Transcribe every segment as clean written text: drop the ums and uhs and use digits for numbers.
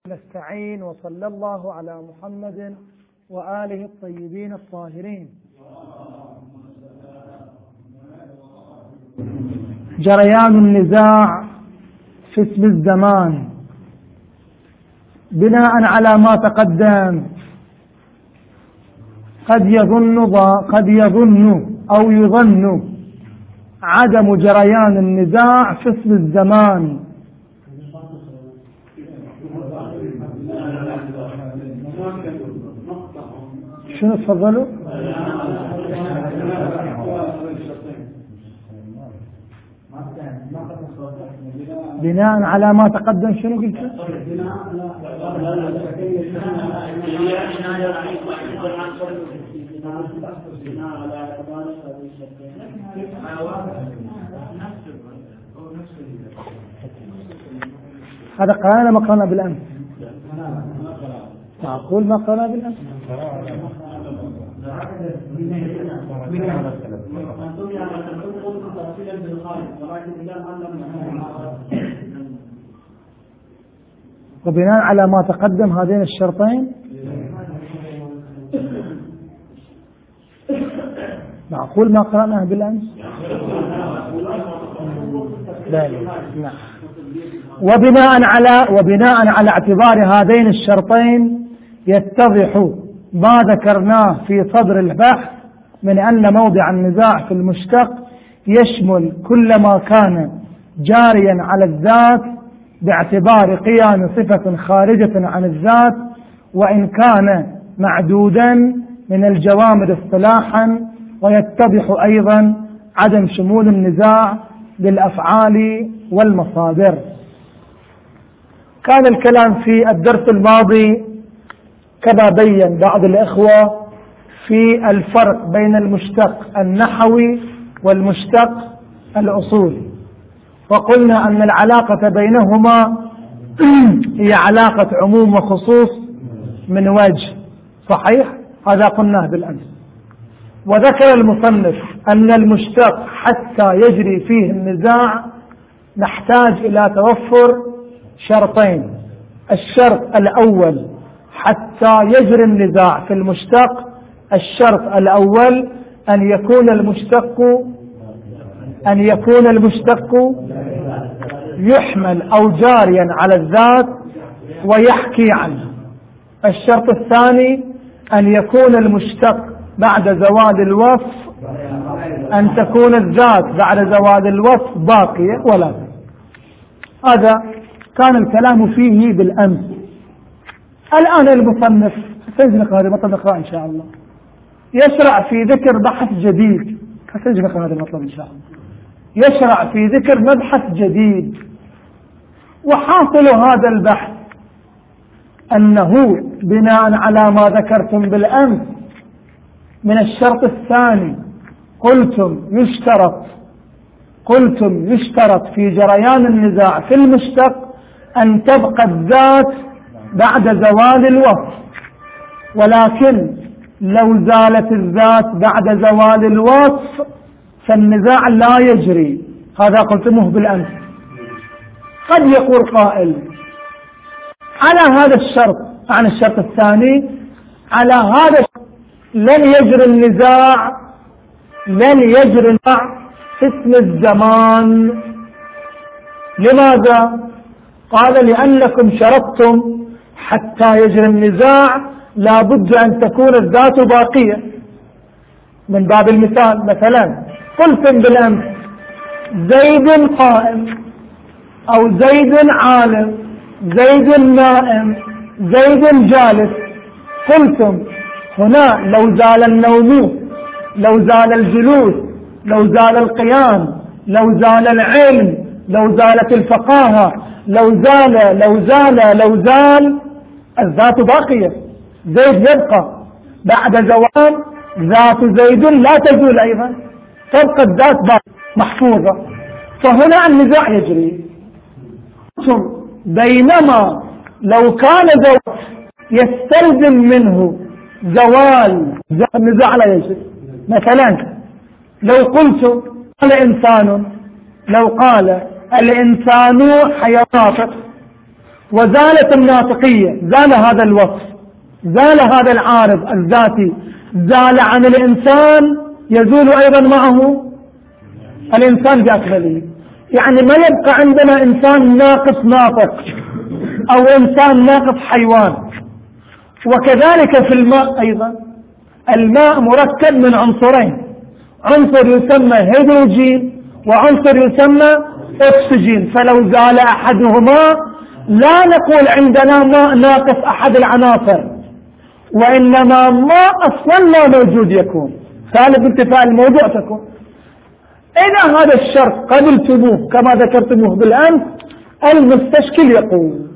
نستعين وصلى الله على محمد وآله الطيبين الطاهرين. جريان النزاع في اسم الزمان بناء على ما تقدم قد يظن أو يظن عدم جريان النزاع في اسم الزمان. شنو تفضلوا؟ بناء على ما تقدم شنو قلت؟ هذا قرانا ما قرانا بالأمس. معقول ما قرانا بالأمس؟ وبناء على ما تقدم هذين الشرطين معقول ما قرأناه بالأمس؟ نعم. وبناء على اعتبار هذين الشرطين يتضح ما ذكرناه في صدر البحث من أن موضع النزاع في المشتق يشمل كل ما كان جاريا على الذات باعتبار قيام صفة خارجة عن الذات، وإن كان معدودا من الجوامد اصطلاحا. ويتضح أيضا عدم شمول النزاع للأفعال والمصادر. كان الكلام في الدرس الماضي كما بين بعض الإخوة في الفرق بين المشتق النحوي والمشتق الأصولي، وقلنا أن العلاقة بينهما هي علاقة عموم وخصوص من وجه صحيح، هذا قلناه بالأمس. وذكر المصنف أن المشتق حتى يجري فيه النزاع نحتاج إلى توفر شرطين. الشرط الأول حتى يجري النزاع في المشتق، الشرط الأول أن يكون المشتق يحمل أو جاريا على الذات ويحكي عنه. الشرط الثاني أن يكون المشتق بعد زوال الوصف، أن تكون الذات بعد زوال الوصف باقية ولا. هذا كان الكلام فيه بالأمس. الآن المصنف سنقرأ هذا المطلب إن شاء الله يشرع في ذكر بحث جديد. سنقرأ هذا المطلب إن شاء الله يشرع في ذكر مبحث جديد. وحاصل هذا البحث أنه بناء على ما ذكرتم بالأمس من الشرط الثاني قلتم يشترط في جريان النزاع في المشتق أن تبقى الذات بعد زوال الوصف، ولكن لو زالت الذات بعد زوال الوصف فالنزاع لا يجري. هذا قلتمه بالأمس. قد يقول قائل على هذا الشرط، عن الشرط الثاني، على هذا لن يجري النزاع في اسم الزمان. لماذا؟ قال لأنكم شرطتم حتى يجري النزاع لا بد أن تكون الذات باقية. من باب المثال مثلا قلتم بالأمس زيد قائم أو زيد عالم، زيد نائم، زيد جالس. قلتم هنا لو زال النوم، لو زال الجلوس، لو زال القيام، لو زال العلم، لو زالت الفقاهة، لو زال الذات باقية، زيد يبقى. بعد زوال ذات زيد لا تزول أيضا، تبقى الذات محفوظة. فهنا النزاع يجري. بينما لو كان زوال يستلزم منه زوال النزاع لا يجري. مثلا لو قلت لو قال الإنسان حيوان، وزالت الناطقية، زال هذا الوصف، زال هذا العارض الذاتي، زال عن الإنسان، يزول أيضا معه الإنسان بأكمله. يعني ما يبقى عندنا إنسان ناقص ناطق أو إنسان ناقص حيوان. وكذلك في الماء أيضا، الماء مركب من عنصرين، عنصر يسمى هيدروجين وعنصر يسمى أكسجين، فلو زال أحدهما لا نقول عندنا ماء ناقص أحد العناصر، وإنما ماء أصلا لا موجود يكون، ثالث انتفاء الموضوع تكون. إذا هذا الشرط قبلتموه كما ذكرتموه بالأمس، المستشكل يقول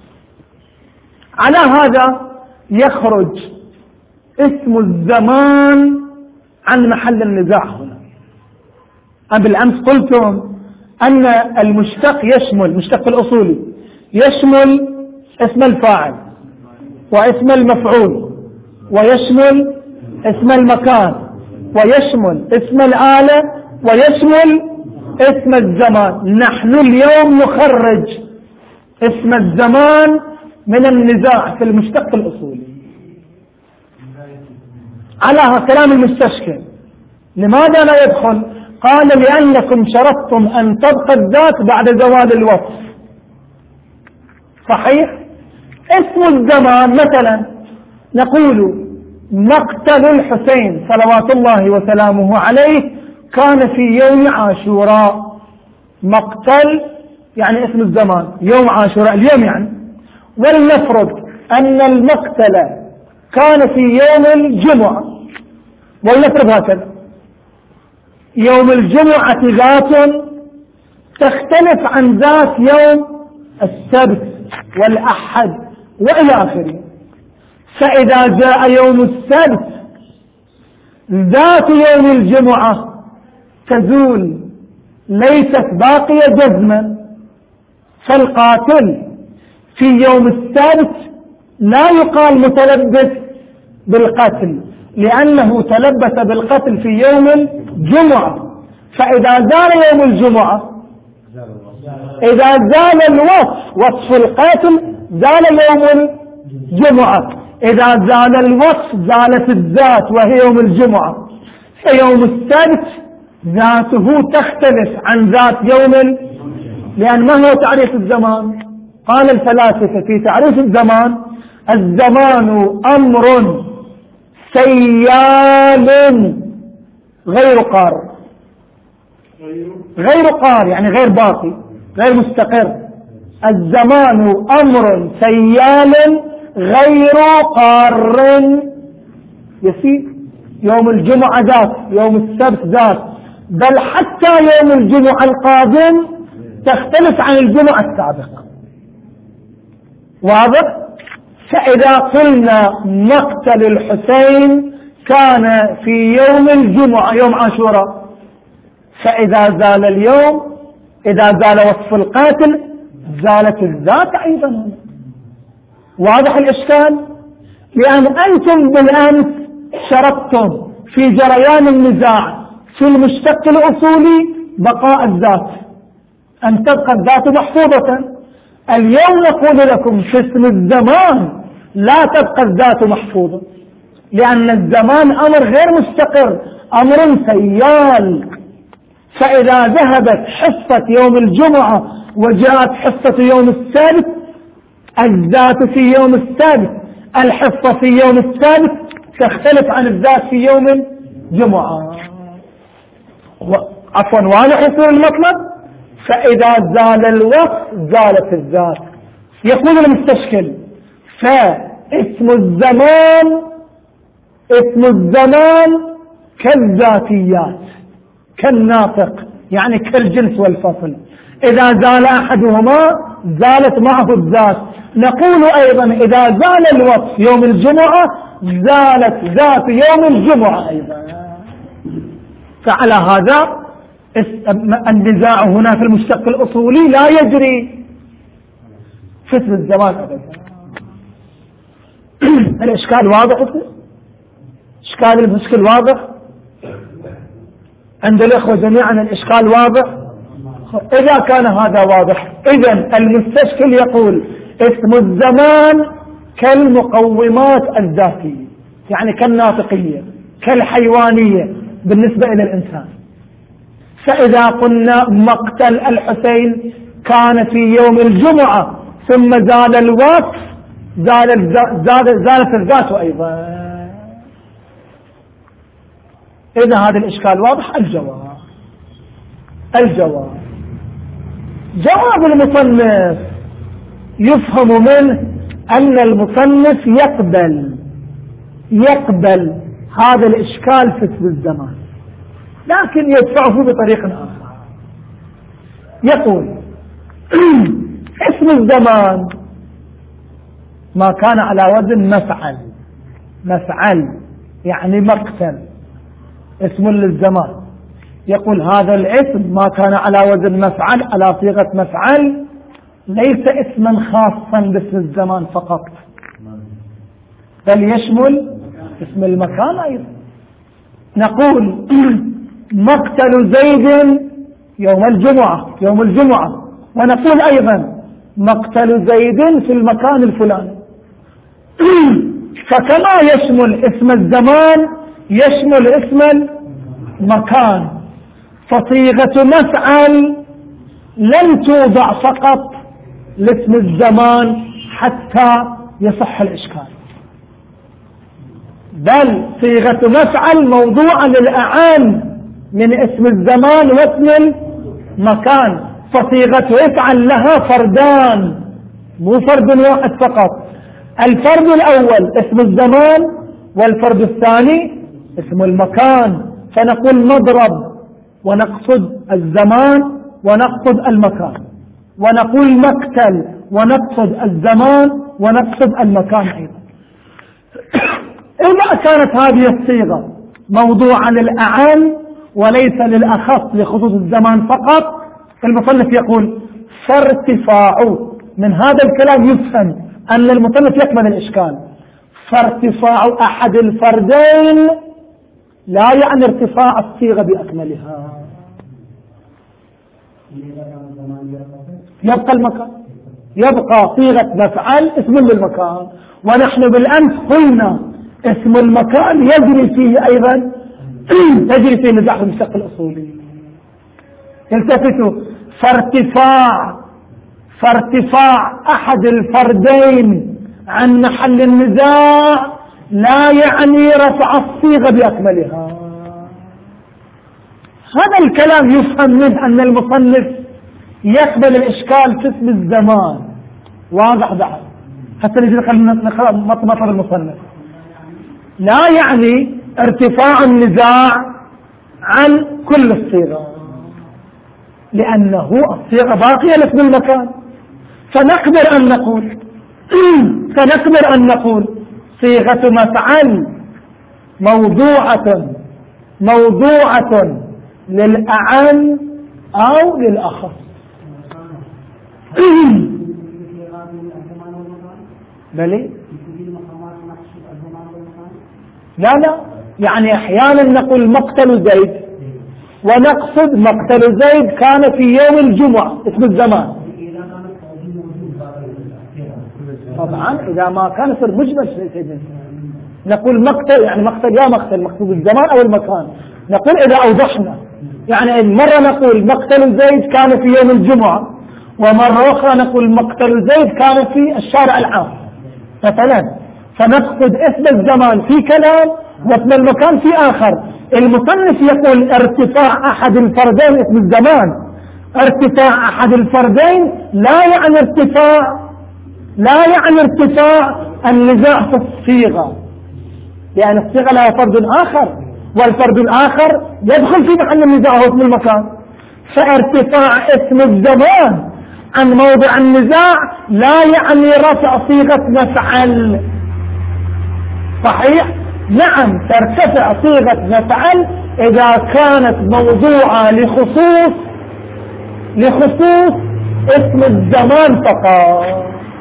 على هذا يخرج اسم الزمان عن محل النزاع هنا. بالأمس قلتم أن المشتق يشمل، المشتق الأصولي يشمل اسم الفاعل واسم المفعول ويشمل اسم المكان ويشمل اسم الآلة ويشمل اسم الزمان. نحن اليوم نخرج اسم الزمان من النزاع في المشتق الأصولي على كلام المستشكل. لماذا لا يدخل؟ قال لأنكم شرطتم أن تبقى الذات بعد زوال الوصف. صحيح. اسم الزمان مثلا نقول مقتل الحسين صلوات الله وسلامه عليه كان في يوم عاشوراء. مقتل يعني اسم الزمان يوم عاشوراء اليوم يعني. ولنفرض أن المقتل كان في يوم الجمعة، ولنفرض هكذا. يوم الجمعة ذات تختلف عن ذات يوم السبت والأحد وإلى آخره. فإذا جاء يوم السبت ذات يوم الجمعة تزول، ليست باقية جزما. فالقاتل في يوم السبت لا يقال متلبس بالقتل، لأنه تلبس بالقتل في يوم الجمعة. فإذا زال يوم الجمعة، إذا زال الوصف، وصف القاتل، زال يوم الجمعة. إذا زال الوصف زالت الذات وهي يوم الجمعة. فيوم السبت ذاته تختلف عن ذات يوم لأن ما هو تعريف الزمان؟ قال الفلاسفة في تعريف الزمان: الزمان أمر سيال غير قار. غير قار يعني غير باقي، غير مستقر. الزمان أمر سيال غير قار يسير. يوم الجمعة ذات، يوم السبت ذات، بل حتى يوم الجمعة القادم تختلف عن الجمعة السابقة. واضح؟ فإذا قلنا مقتل الحسين كان في يوم الجمعة يوم عاشوراء، فإذا زال اليوم، إذا زال وصف القاتل زالت الذات أيضا. واضح الإشكال؟ لأن أنتم بالأمس شرطتم في جريان النزاع في المشتق الأصولي بقاء الذات، أن تبقى الذات محفوظة. اليوم نقول لكم في اسم الزمان لا تبقى الذات محفوظة، لأن الزمان أمر غير مستقر، أمر سيال. فإذا ذهبت حصة يوم الجمعة وجاءت حصة يوم السبت، الذات في يوم السبت، الحصة في يوم السبت تختلف عن الذات في يوم الجمعة. عفوا، واضح يصير المطلب؟ فإذا زال الوصف زالت الذات. يقول المستشكل: فاسم الزمان، اسم الزمان كالذاتيات، كالناطق، يعني كالجنس والفصل. إذا زال أحدهما زالت معه الذات. نقول أيضا إذا زال الوصف يوم الجمعة زالت ذات يوم الجمعة أيضا. فعلى هذا النزاع هنا في المشتق الأصولي لا يجري في اسم الزمان أبدا. الإشكال واضح؟ إشكال المشكل واضح عند الإخوة جميعا؟ الإشكال واضح. إذا كان هذا واضح، إذن المستشكل يقول اسم الزمان كالمقومات الذاتية، يعني كالناطقية كالحيوانية بالنسبة إلى الإنسان. فإذا قلنا مقتل الحسين كان في يوم الجمعة ثم زال الوقت زالت الذات أيضا. إذا هذا الإشكال واضح. الجواب جواب المصنف يفهم منه أن المصنف يقبل هذا الإشكال في اسم الزمان، لكن يدفعه بطريق آخر. يقول اسم الزمان ما كان على وزن مفعل يعني مقتل، اسم للزمان. يقول هذا الاسم ما كان على وزن مفعل على صيغة مفعل ليس اسما خاصا باسم الزمان فقط، بل يشمل اسم المكان أيضا. نقول مقتل زيد يوم الجمعة، ونقول أيضا مقتل زيد في المكان الفلاني. فكما يشمل اسم الزمان يشمل اسم المكان، فصيغة مفعل لن توضع فقط لاسم الزمان حتى يصح الإشكال، بل صيغة مفعل موضوعة للأعان من اسم الزمان واسم المكان. فصيغة يفعل لها فردان، مو فرد واحد فقط. الفرد الأول اسم الزمان، والفرد الثاني اسم المكان. فنقول مضرب ونقصد الزمان ونقصد المكان، ونقول مقتل ونقصد الزمان ونقصد المكان أيضا. إذا كانت هذه الصيغة موضوعا للأعم وليس للأخص لخصوص الزمان فقط، المصنف يقول فارتفاع، من هذا الكلام يفهم أن المصنف يكمل الإشكال. فارتفاع أحد الفردين لا يعني ارتفاع الصيغة بأكملها، يبقى المكان، يبقى صيغة مفعل اسم للمكان. ونحن بالأمس قلنا اسم المكان يجري فيه أيضا يجري فيه نزاع المشتق الأصولي. التفتوا، فارتفاع أحد الفردين عن محل النزاع لا يعني رفع الصيغة بأكملها. هذا الكلام يفهم منه أن المصنف يقبل الإشكال في اسم الزمان. واضح بعد حتى نجي نقرأ مطلب المصنف. لا يعني ارتفاع النزاع عن كل الصيغة، لأنه الصيغة باقية لاسم المكان. فنقدر أن نقول صيغة مفعل موضوعة للأعم أو للأخص. بلي لا يعني أحيانا نقول مقتل زيد ونقصد مقتل زيد كان في يوم الجمعة اسم الزمان. طبعا إذا ما كان يصير مجمل سيدنا نقول مقتل، يعني مقتل يا مقتل الزمان أو المكان. نقول إذا أوضحنا، يعني مرة نقول مقتل زيد كان في يوم الجمعة، ومرة أخرى نقول مقتل زيد كان في الشارع العام مثلا. فنقصد اسم الزمان في كلام واسم المكان في آخر. المصنف يقول ارتفاع أحد الفردين اسم الزمان، ارتفاع أحد الفردين لا يعني ارتفاع النزاع في الصيغة، لأن الصيغة لها فرد آخر، والفرد الآخر يدخل في محل النزاع هو اسم المكان. فارتفاع اسم الزمان عن موضع النزاع لا يعني رفع صيغة مفعل. صحيح؟ نعم، ترتفع صيغة مفعل إذا كانت موضوعة لخصوص اسم الزمان فقط.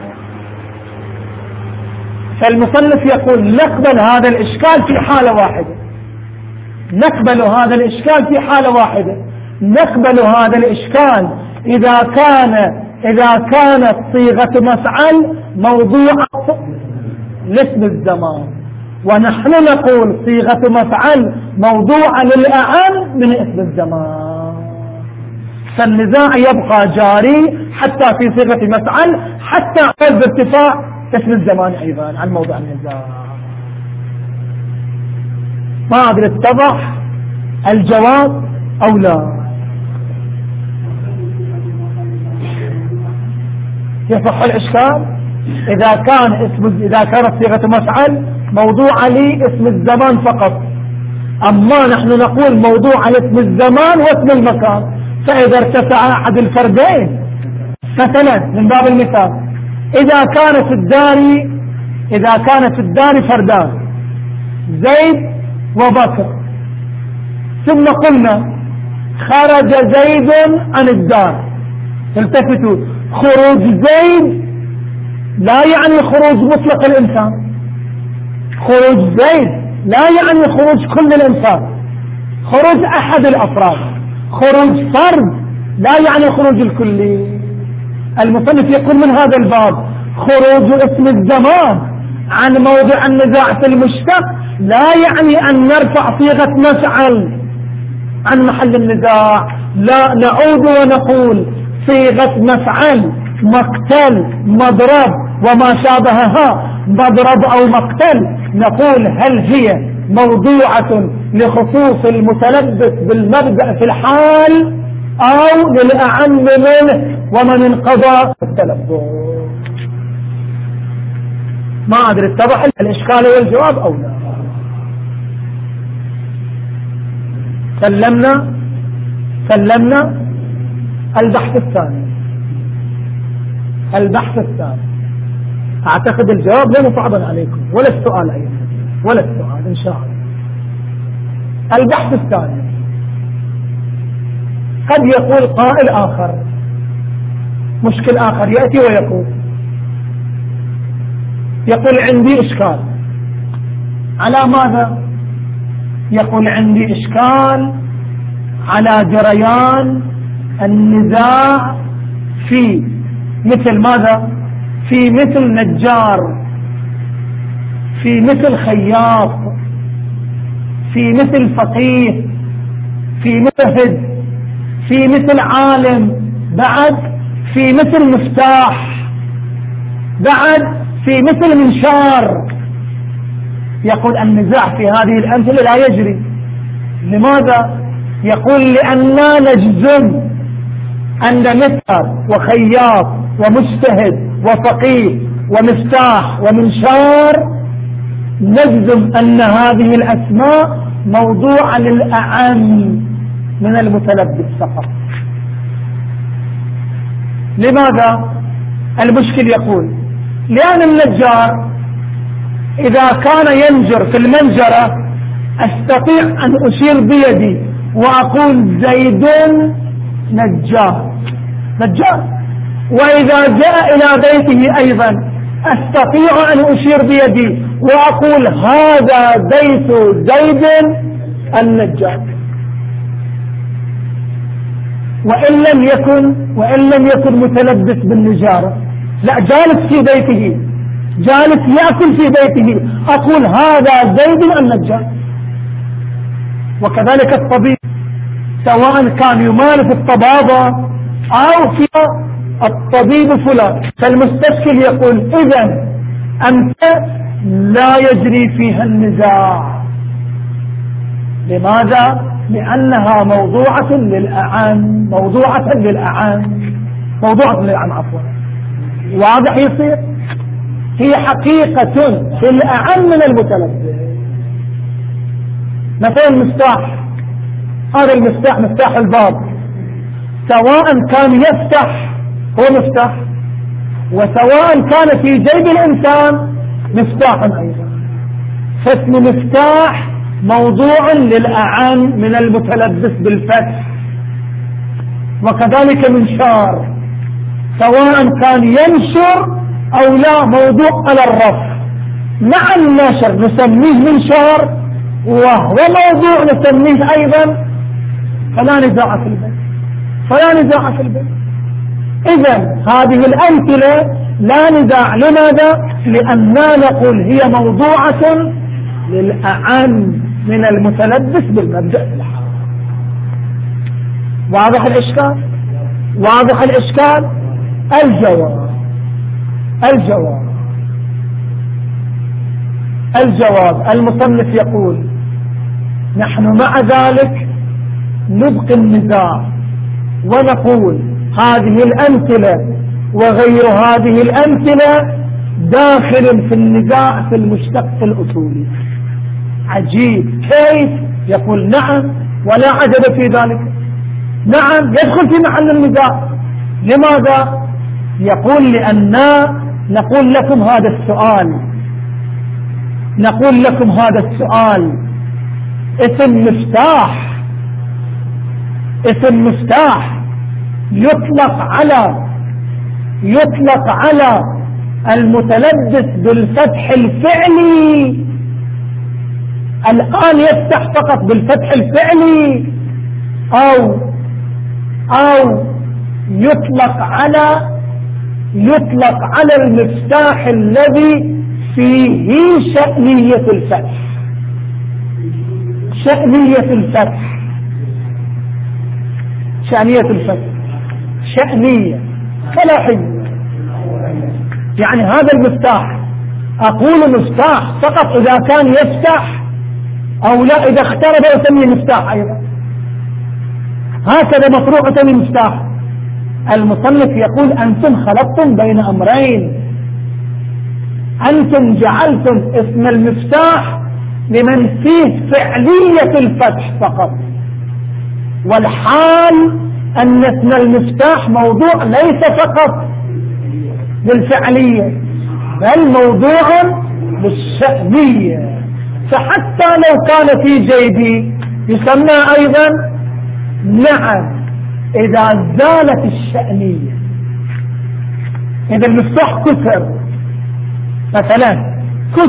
فالمصنف يقول نقبل هذا الإشكال في حالة واحدة، نقبل هذا الإشكال إذا كان إذا كانت صيغة مفعل موضوعة لاسم الزمان، ونحن نقول صيغة مفعل موضوعة للأعم من اسم الزمان، فالنزاع يبقى جاري حتى في صيغة مفعل، حتى بارتفاع اسم الزمان أيضا عن موضوع النزاع. ما أدري اتضح الجواب أو لا؟ يصح الإشكال إذا كانت صيغة مفعل موضوع لي اسم الزمان فقط، أما نحن نقول موضوع لاسم الزمان واسم المكان، فإذا ارتفع أحد الفردين مثلا من باب المثال إذا كان في الدار فردان زيد وبكر، ثم قلنا خرج زيد عن الدار، التفتوا، خروج زيد لا يعني خروج مطلق الإنسان، خروج زيد لا يعني خروج كل الإنسان، خروج أحد الأفراد، خروج فرد لا يعني خروج الكلي. المصنف يقول من هذا الباب خروج اسم الزمان عن موضع النزاع في المشتق لا يعني أن نرفع صيغة مفعل عن محل النزاع، لا، نعود ونقول صيغة مفعل مقتل مضرب وما شابهها، مضرب أو مقتل، نقول هل هي موضوعة لخصوص المتلبس بالمبدأ في الحال أو للأعم منه ومن انقضى التلبس. ما أدري اتضح الإشكال والجواب أو لا؟ سلمنا البحث الثاني. أعتقد الجواب لن صعبا عليكم ولا السؤال أيضا، ولا السؤال إن شاء الله. البحث الثاني قد يقول قائل آخر، مشكل آخر يأتي يقول عندي إشكال على ماذا؟ يقول عندي إشكال على جريان النزاع في مثل ماذا؟ في مثل نجار، في مثل خياط، في مثل فقيه، في مثل في مثل عالم، بعد في مثل مفتاح، بعد في مثل منشار. يقول النزاع في هذه الأمثلة لا يجري. لماذا؟ يقول لأننا نجزم أن مثل وخياط ومجتهد وفقيه ومفتاح ومنشار، نجزم أن هذه الأسماء موضوعة للأعم من المتلبس فقط. لماذا؟ المشكل يقول لأن النجار إذا كان ينجر في المنجرة أستطيع أن أشير بيدي وأقول زيد نجار، وإذا جاء إلى بيته أيضا أستطيع أن أشير بيدي وأقول هذا بيت زيد النجار، وإن لم يكن متلبس بالنجارة، لا، جالس في بيته، جالس يأكل في بيته، أقول هذا زيد النجار. وكذلك الطبيب سواء كان يمارس الطبابة أو في الطبيب فلان، فالمستشكل يقول إذن أنت لا يجري فيها النزاع. لماذا؟ لأنها موضوعة للأعم، عفوا. واضح يصير؟ هي حقيقة في الأعم من المتلبس. مثلا مفتاح، هذا المفتاح مفتاح الباب، سواء كان يفتح هو مفتاح، وسواء كان في جيب الإنسان مفتاح أيضا، فاسم مفتاح موضوع للأعم من المتلبس بالفتح. وكذلك منشار سواء كان ينشر أو لا موضوع على الرفع، مع النشر نسميه منشار وهو موضوع نسميه أيضا، فلا نزاع في البيت. إذن هذه الأمثلة لا نزاع. لماذا؟ لأننا نقول هي موضوعة للأعم من المتلبس بالمبدأ الحرام. واضح الإشكال؟ واضح الإشكال؟ الجواب المصنف يقول نحن مع ذلك نبقي النزاع ونقول هذه الأمثلة وغير هذه الأمثلة داخل في النزاع في المشتق الأصولي. عجيب كيف؟ يقول نعم ولا عجب في ذلك، نعم يدخل في محل النزاع. لماذا؟ يقول لأننا نقول لكم هذا السؤال اسم مفتاح يطلق على المتلبس بالفتح الفعلي. الآن يفتح فقط بالفتح الفعلي، أو يطلق على المفتاح الذي فيه شأنية الفتح. شأنية فلاحية. يعني هذا المفتاح، أقول مفتاح فقط إذا كان يفتح، أو لا إذا اخترب أسميه مفتاح أيضا، هكذا مطروح أسميه مفتاح. المصنف يقول أنتم خلطتم بين أمرين، أنتم جعلتم اسم المفتاح لمن فيه فعلية الفتح فقط، والحال أن اسم المفتاح موضوع ليس فقط بالفعلية بل موضوع بالشأنية. فحتى لو كان في جيبي يسمى أيضا نعم إذا زالت الشأنية. إذا المفتاح كسر مثلا،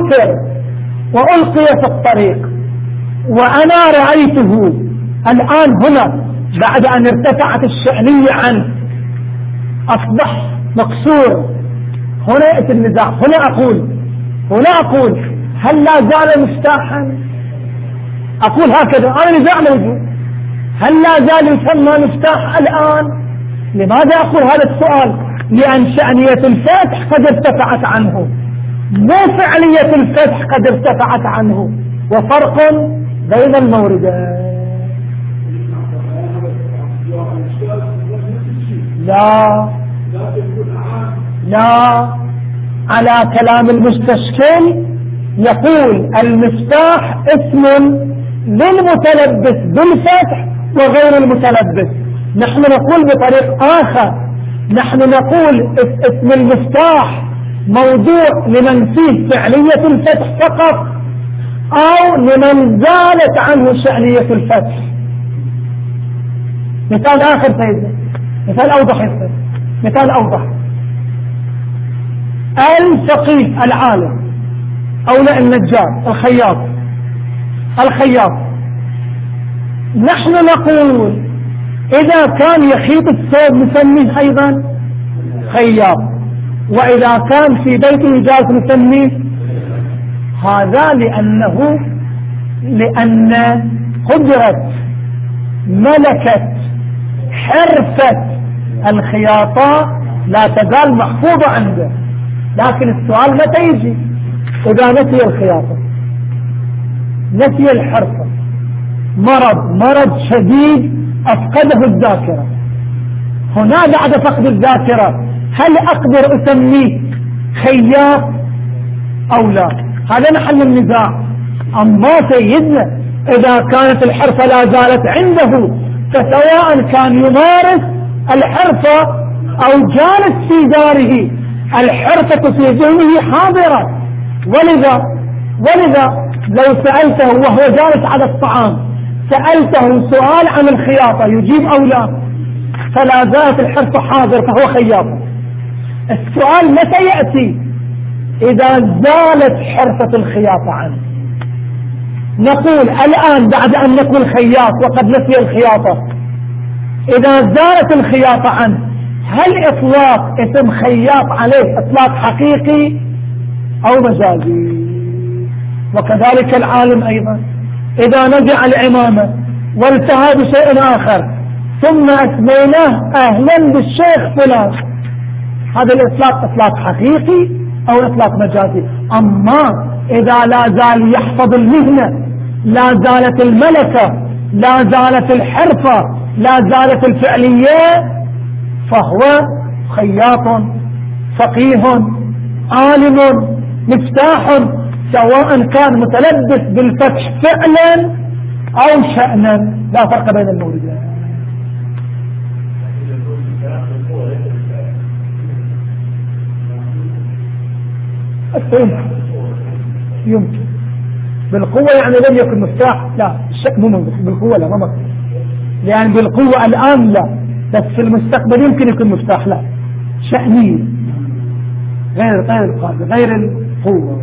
وألقي في الطريق وأنا رأيته الآن هنا بعد أن ارتفعت الشأنية عنه أصبح مكسور، هنا يأتي النزاع. هنا أقول هل لا زال مفتاحا؟ أقول هكذا، أنا نزاع موجود، هل لا زال يسمى مفتاح الآن؟ لماذا أقول هذا السؤال؟ لأن شأنية الفتح قد ارتفعت عنه، مو فعلية الفتح قد ارتفعت عنه، وفرق بين الموردين. لا، على كلام المستشكل يقول المفتاح اسم للمتلبس بالفتح وغير المتلبس. نحن نقول بطريق آخر، نحن نقول اسم المفتاح موضوع لمن فيه فعلية الفتح فقط، أو لمن زالت عنه شأنية الفتح. مثال آخر سيدنا، مثال أوضح. الفقيه العالم، أو لا النجار، الخياط. نحن نقول إذا كان يخيط الثوب نسميه أيضا خياط، وإذا كان في بيته جالس نسميه هذا، لأن قدرة ملكة حرفة الخياطة لا تزال محفوظة عنده. لكن السؤال متى يجي؟ إذا نسي الخياطة، نسي الحرفة، مرض شديد أفقده الذاكرة. هنا بعد فقد الذاكرة هل أقدر أسميه خياط أو لا؟ هذا محل النزاع. أما سيدنا إذا كانت الحرفة لا زالت عنده، فسواء كان يمارس الحرفة أو جالس في داره، الحرفة في ذهنه حاضرة. ولذا لو سألته وهو جالس على الطعام، سألته سؤال عن الخياطة يجيب أو لا، فلا زالت الحرفة حاضر فهو خياط. السؤال متى يأتي؟ إذا زالت حرفة الخياطة عنه. نقول الآن بعد أن نقول خياط وقد نسي الخياطة، إذا زالت الخياطة عنه، هل إطلاق اسم خياط عليه إطلاق حقيقي أو مجازي؟ وكذلك العالم أيضا إذا نزع العمامة والتهى بشيء آخر ثم أسميناه أهلا بالشيخ فلان، هذا الإطلاق إطلاق حقيقي أو إطلاق مجازي؟ أما إذا لا زال يحفظ المهنة، لا زالت الملكة، لا زالت الحرفة، لا زالت الفعلية، فهو خياط فقيه عالم مفتاح، سواء كان متلبس بالفتح فعلا أو شأنا، لا فرق بين الموردين. يمكن بالقوة يعني لم يكن مفتاح، لا الشك مو بالقوة، لا ما مفتاح، لأن بالقوة الآن لا، بس في المستقبل يمكن يكون مفتاح، لا شأنية غير القوة.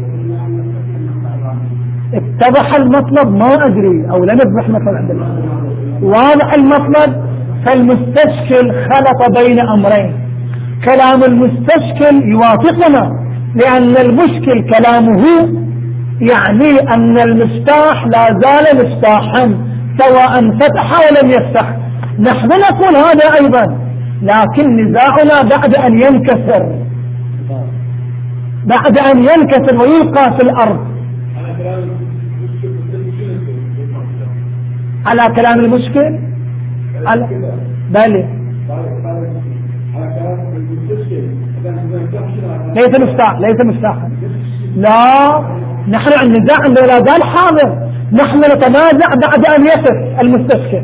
اتضح المطلب؟ ما أدري، أو لم يتضح المطلب عند الله. واضح المطلب. فالمستشكل خلط بين أمرين، كلام المستشكل يوافقنا، لأن المشكل كلامه يعني أن المفتاح لا زال مفتاحا سواء فتح ولم يفتح. نحن نقول هذا أيضا، لكن نزاعنا بعد أن ينكسر، بعد أن ينكسر ويلقى في الأرض. على كلام المشكل، على بل ليس مفتاح، ليس مفتاحا، لا نحن النزاع عندنا لا زال حاضر، نحن نتنازع بعد أن يصف المستشكل.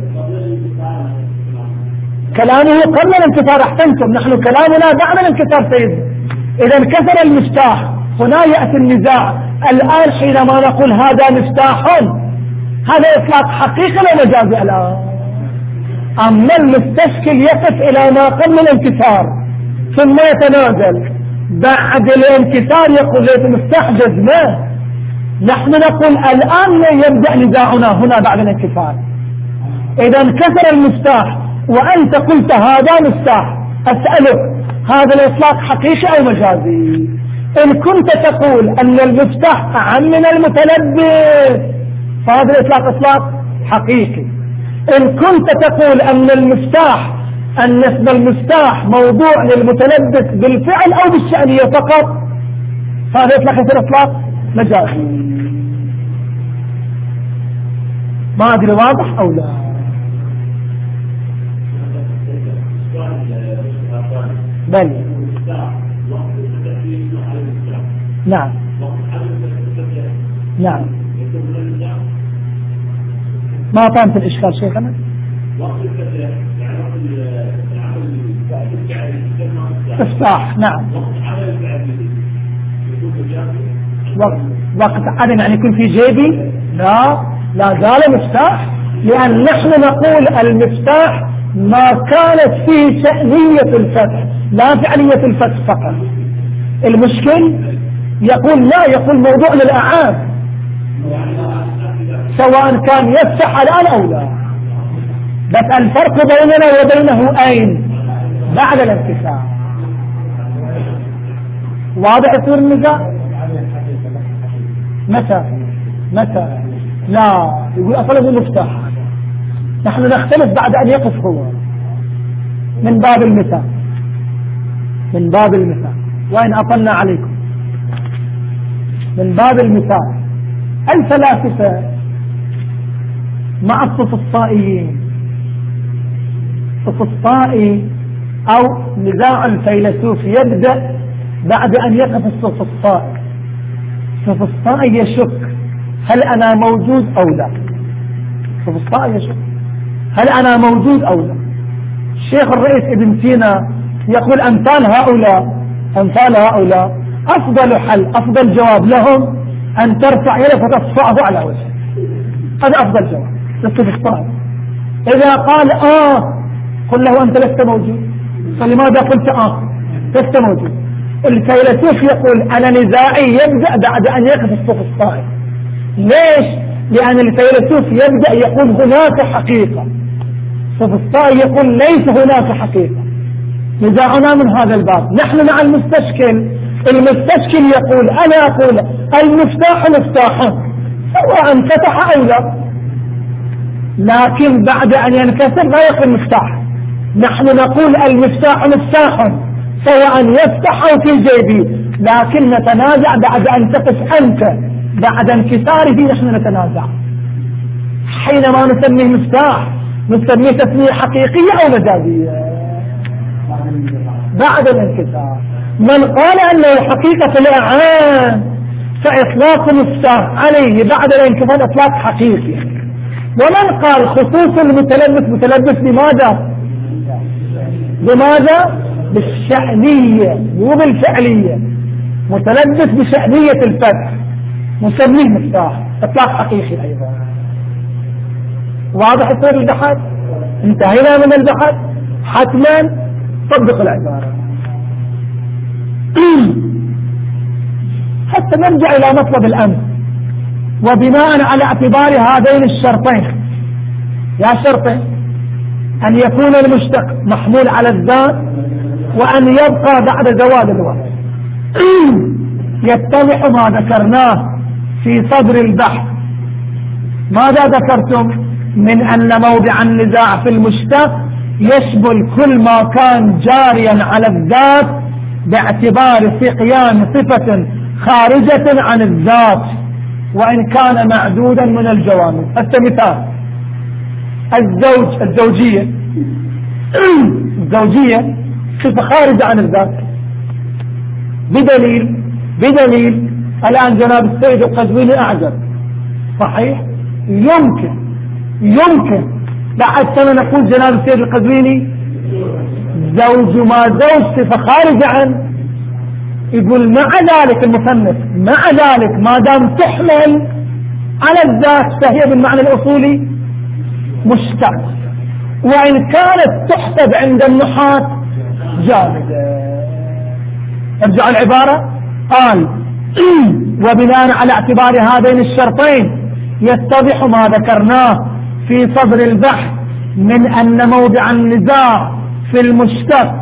كلامه قبل الانكسار، احسنتم، نحن كلامنا بعد الانكسار سيد. إذا انكسر المفتاح هنا يأتي النزاع. الآن حينما نقول هذا مفتاح، هذا إطلاق حقيقي ومجازي الآن. أما المستشكل يقف إلى ما قبل الانكسار ثم يتنازل، بعد الانكسار يقول ليس مفتاح جزمه. نحن نقول الآن يبدأ نزاعنا هنا بعد الانكسار. إذا انكسر المفتاح وأنت قلت هذا مفتاح، أسألك هذا الإطلاق حقيقي أو مجازي؟ إن كنت تقول أن المفتاح أعم من المتلبس فهذا الإطلاق إطلاق حقيقي. إن كنت تقول أن المفتاح، أن اسم المفتاح موضوع للمتلبس بالفعل أو بالشأنية فقط، فهذا إطلاق مجازي. ما أدري واضح أو لا؟ بل نعم نعم، ما فهمت الإشكال شيخنا. مفتاح نعم، وقت عدم يعني يكون في جيبي، لا زال مفتاح، لأن نحن نقول المفتاح ما كانت فيه شأنية الفتح لا فعلية الفتح فقط. المشكل يقول لا، يقول موضوع للأعام سواء كان يفتح الآن أو لا، بس الفرق بيننا وبينه أين؟ بعد الانكسار. واضح يصير النزاع؟ متى لا يقول أصلا هو مفتاح، نحن نختلف بعد أن يقف هو. من باب المثال وإن أطلنا عليكم، من باب المثال الفلاسفة مع السفسطائيين. السفسطائي أو نزاع الفيلسوف يبدأ بعد أن يقف السفسطائي. السفسطائي يشك هل أنا موجود أو لا، السفسطائي يشك هل أنا موجود أو لا. الشيخ الرئيس ابن سينا يقول أمثال هؤلاء أفضل حل، أفضل جواب لهم أن ترفع يدك وتصفعه على وجهك، هذا أفضل جواب للسفسطائي. إذا قال قل له أنت لست موجود، فلماذا قلت لست موجود؟ الفيلسوف يقول أنا نزاعي يبدأ بعد أن يقف السفسطائي. ليش؟ لأن الفيلسوف يبدأ يقول هناك حقيقة، السفسطائي يقول ليس هناك حقيقة. نزاعنا من هذا الباب. نحن مع المستشكل يقول أنا أقول المفتاح مفتاح سواء فتح أو لا، لكن بعد أن ينكسر لا يكون مفتاح. نحن نقول المفتاح مفتاح سواء يفتح أو في جيبي، لكن نتنازع بعد أن تقف أنت بعد انكساره. نحن نتنازع حينما نسميه مفتاح نسميه تسمية حقيقية أو مجازية بعد الانكسار. من قال أنه حقيقة الإعان فإطلاق مفتاح عليه بعد الانكسار إطلاق حقيقي. ومن قال خصوص المتلبس متلبس بماذا؟ بالشأنية مو بالفعلية، متلبس بشأنية الفتح نسميه مفتاح إطلاق حقيقي أيضا. واضح يصير البحث؟ انتهينا من البحث. حتما طبق العبارة حتى نرجع إلى مطلب الأمر. وبناء على اعتبار هذين الشرطين، يا شرطين، أن يكون المشتق محمول على الذات وأن يبقى بعد زوال الوقت، يتضح ما ذكرناه في صدر البحث. ماذا ذكرتم؟ من أن موضع النزاع في المشتق يشمل كل ما كان جاريا على الذات باعتبار في قيام صفة خارجة عن الذات وإن كان معدودا من الجوانب. مثال الزوجية صفة خارجة عن الذات بدليل الآن جناب السيد القزويني أعجب صحيح، يمكن بعد سنة نقول جناب السيد القزويني زوج ما زوج صفة خارجة عن. يقول مع ذلك المصنف مع ذلك ما دام تحمل على الذات فهي بالمعنى الأصولي مشتق، وإن كانت تحسب عند النحاة جامدة. ارجع العبارة. قال وبناء على اعتبار هذين الشرطين يتضح ما ذكرناه في صدر البحث من أن موضع النزاع في المشتق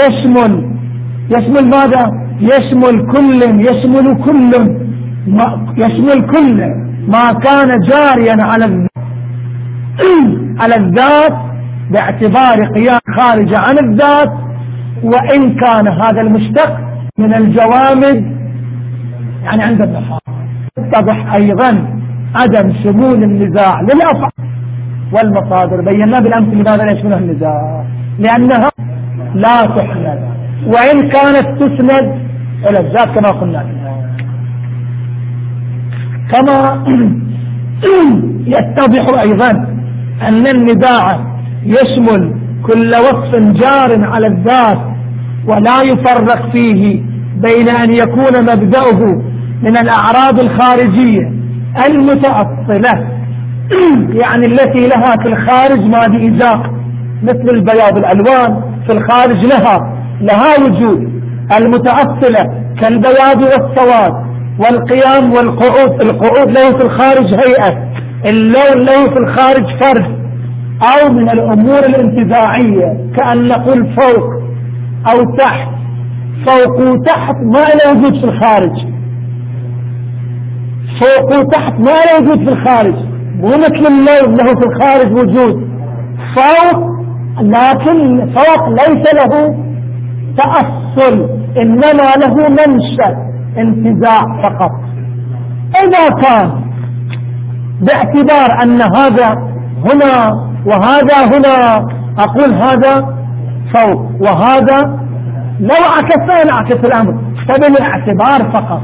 يشمل ماذا؟ يشمل كل ما كان جاريا على الذات باعتبار قيام خارج عن الذات، وإن كان هذا المشتق من الجوامد يعني عند النحاة. يتضح أيضا عدم شمول النزاع للأفعال والمصادر. بينا بالأمس لماذا لا يشملها النزاع، لأنها لا تحمل وإن كانت تسند إلى الذات كما قلنا. كما يتضح أيضا أن النزاع يشمل كل وصف جار على الذات ولا يفرق فيه بين أن يكون مبدأه من الأعراض الخارجية المتأصلة يعني التي لها في الخارج ماده إزاق مثل البياض، الألوان في الخارج لها وجود، المتأصلة كالبياض والسواد والقيام والقعود. القعود له في الخارج هيئة، اللون له في الخارج فرد. أو من الأمور الانتزاعية كأن نقول فوق أو تحت. فوق وتحت ما له وجود في الخارج، فوق وتحت ما له وجود في الخارج، مو مثل اللون له في الخارج وجود فوق، لكن فوق ليس له تأصل إنما له منشأ انتزاع فقط. إذا كان باعتبار أن هذا هنا وهذا هنا، أقول هذا فوق وهذا، لو عكسنا نعكس الأمر، فبالاعتبار فقط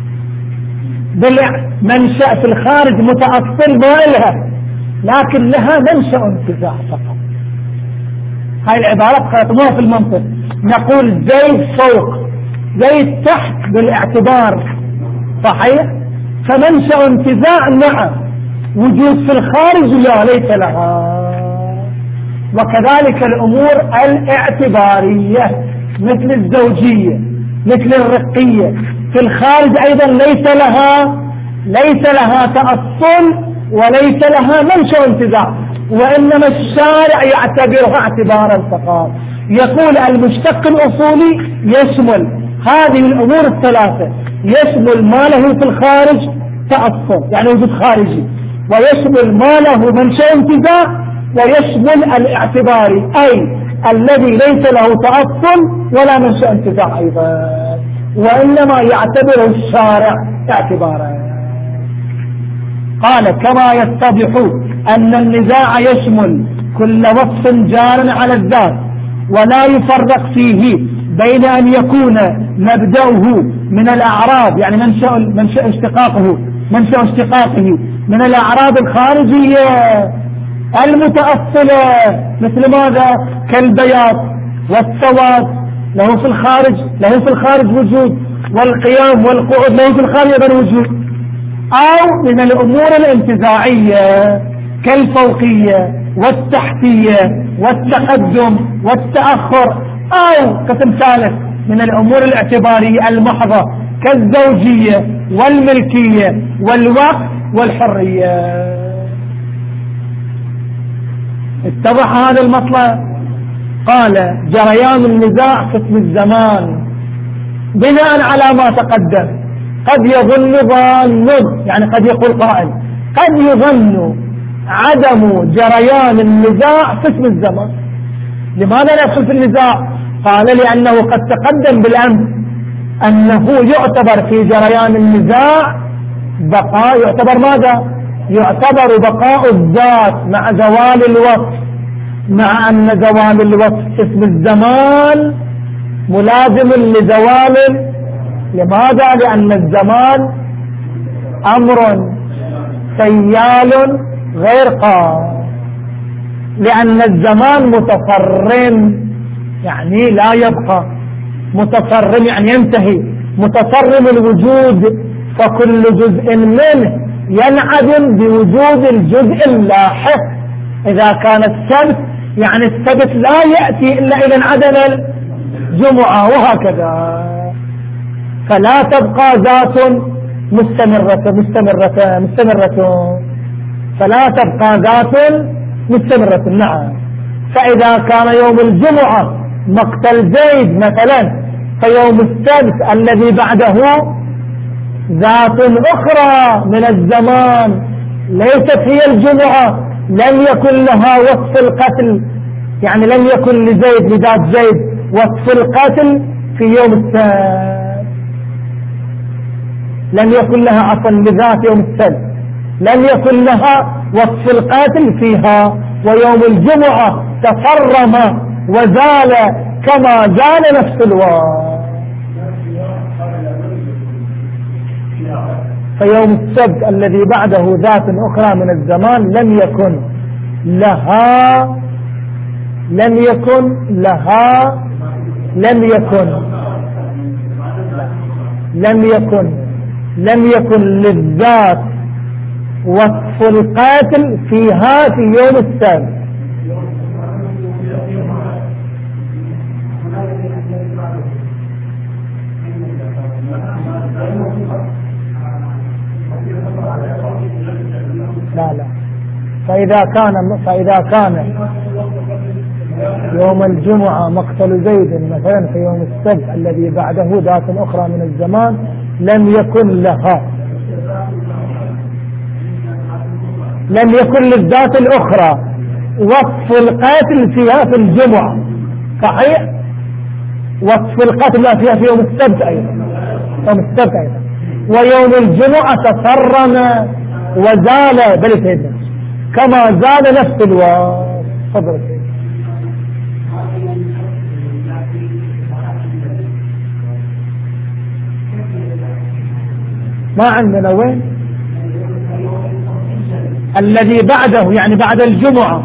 بالمنشأ في الخارج متأصل ما لها، لكن لها منشأ انتزاع فقط. هاي العبارات خلطموها في المنطق. نقول زيد فوق زيد تحت بالاعتبار صحيح، فمنشأ انتزاع نعم، وجود في الخارج لا ليس لها. وكذلك الأمور الاعتبارية مثل الزوجية مثل الرقية في الخارج أيضا ليس لها تأصل وليس لها منشأ انتزاع، وإنما الشارع يعتبرها اعتبارا فقط. يقول المشتق الأصولي يشمل هذه الأمور الثلاثة، يشمل ما له في الخارج تأصل يعني وجود خارجي، ويشمل ما له منشأ انتزاع، ويشمل الاعتباري أي الذي ليس له تأصل ولا منشأ انتزاع أيضا، وإنما يعتبره الشارع اعتبارا. قال كما يتضح أن النزاع يشمل كل وصف جار على الذات ولا يفرق فيه بين أن يكون مبدأه من الأعراض يعني منشأ اشتقاقه من الأعراض الخارجية المتأصلة مثل ماذا؟ كالبياض والسواد له في الخارج وجود، والقيام والقعود له في الخارج أيضا وجود، أو من الأمور الانتزاعية كالفوقية والتحتية والتقدم والتأخر، أو قسم ثالث من الأمور الاعتبارية المحضة كالزوجية والملكية والوقت والحرية. اتضح هذا المطلب. قال جريان النزاع في اسم الزمان بناء على ما تقدم. قد يظن ظان يعني قد يقول قائل قد يظن عدم جريان النزاع في اسم الزمان. لماذا ندخل في النزاع؟ قال لأنه قد تقدم بالأمس أنه يعتبر في جريان النزاع بقاء، يعتبر ماذا؟ يعتبر بقاء الذات مع زوال الوصف، مع أن زوال الوصف اسم الزمان ملازم لزوال. لماذا؟ لأن الزمان أمر سيال غير قائم، لأن الزمان متصرم يعني لا يبقى، متصرم يعني ينتهي، متصرم الوجود، فكل جزء منه ينعدم بوجود الجزء اللاحق. إذا كان السبت يعني السبت لا يأتي إلا إذا انعدم الجمعة، وهكذا. فلا تبقى ذات مستمرة فلا تبقى ذات مستمرة. نعم. فإذا كان يوم الجمعة مقتل زيد مثلا، فيوم السبت الذي بعده ذات أخرى من الزمان ليست هي الجمعة، لم يكن لها وصف القتل، يعني لم يكن لزيد لذات زيد وصف القتل في يوم السبت، لم يكن لها عفوا لذات يوم السبت لم يكن لها وصف القاتل فيها، ويوم الجمعة تفرم وزال كما زال نفس الوقت. فيوم السبت الذي بعده ذات أخرى من الزمان لم يكن للذات وصف القاتل فيها في يوم السبت. لا فإذا كان يوم الجمعة مقتل زيد مثلا في يوم السبت الذي بعده ذات أخرى من الزمان لم يكن للذات الأخرى وصف القاتل فيها في الجمعة. صحيح؟ وصف القاتل لا فيها في يوم السبت أيضا، ويوم الجمعة تفرم وزال بل سيدنا كما زال نفس الوصف. تفضل. ما عندنا وين الذي بعده يعني بعد الجمعة.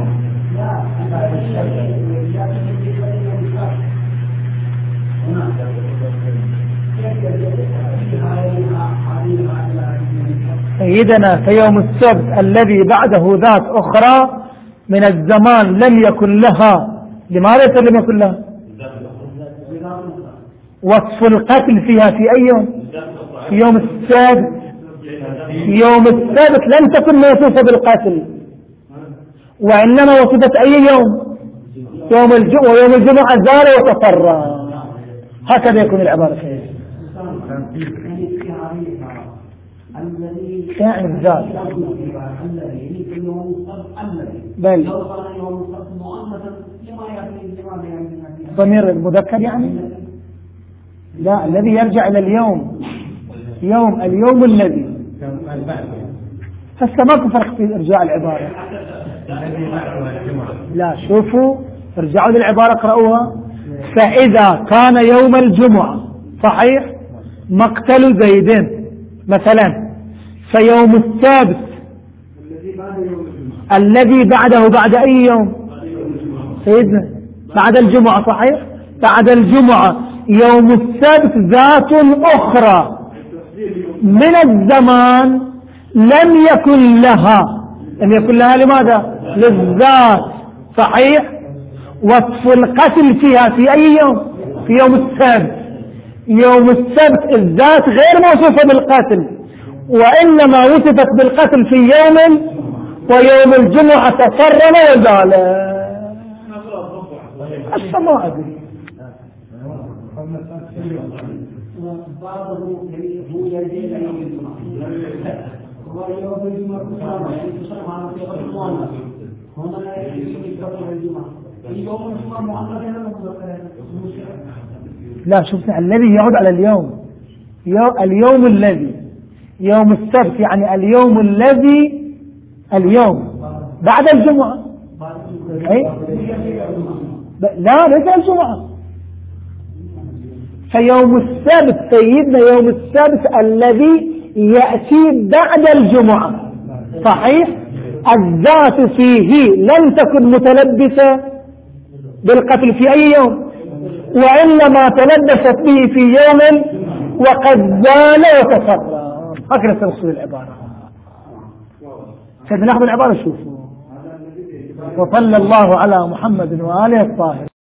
سيدنا في يوم السبت الذي بعده ذات أخرى من الزمان لم يكن لها. لماذا لم يكن لها؟ وصف القتل فيها في أي يوم؟ في يوم السبت. يوم السبت لم تكن موصوفة بالقتل، وإنما وصفت أي يوم؟ يوم الجمعة زال وتفرق، هكذا يكون العبارة فيه. يعني زال بل ضمير المذكر يعني لا، الذي يرجع إلى اليوم، اليوم الذي هسه ماكو فرق في إرجاع العبارة. لا شوفوا ارجعوا للعبارة اقرأوها. فإذا كان يوم الجمعة صحيح مقتل زيد مثلا، فيوم السبت الذي بعده بعد أي يوم سيدنا؟ بعد الجمعة صحيح، بعد الجمعة يوم السبت ذات أخرى من الزمان لم يكن لها لماذا؟ للذات صحيح. وصف القتل فيها في أي يوم؟ في يوم السبت. يوم السبت الذات غير موصوفة بالقتل، وإنما وصفت بالقتل في يوم، ويوم الجمعة تفرم وزال. أصلا ما أدري لا شوفنا الذي يعود على اليوم الذي يوم السبت، يعني اليوم بعد الجمعة. لا ليس الجمعة. فيوم السبت سيدنا يوم السبت الذي يأتي بعد الجمعة صحيح، الذات فيه لم تكن متلبسة بالقتل في أي يوم، وإنما تلبست به في يوم وقد زال وتفرق. هكذا تفصل العبارة. فنأخذ العبارة شوفوا. وصلى الله على محمد وآله الطاهر.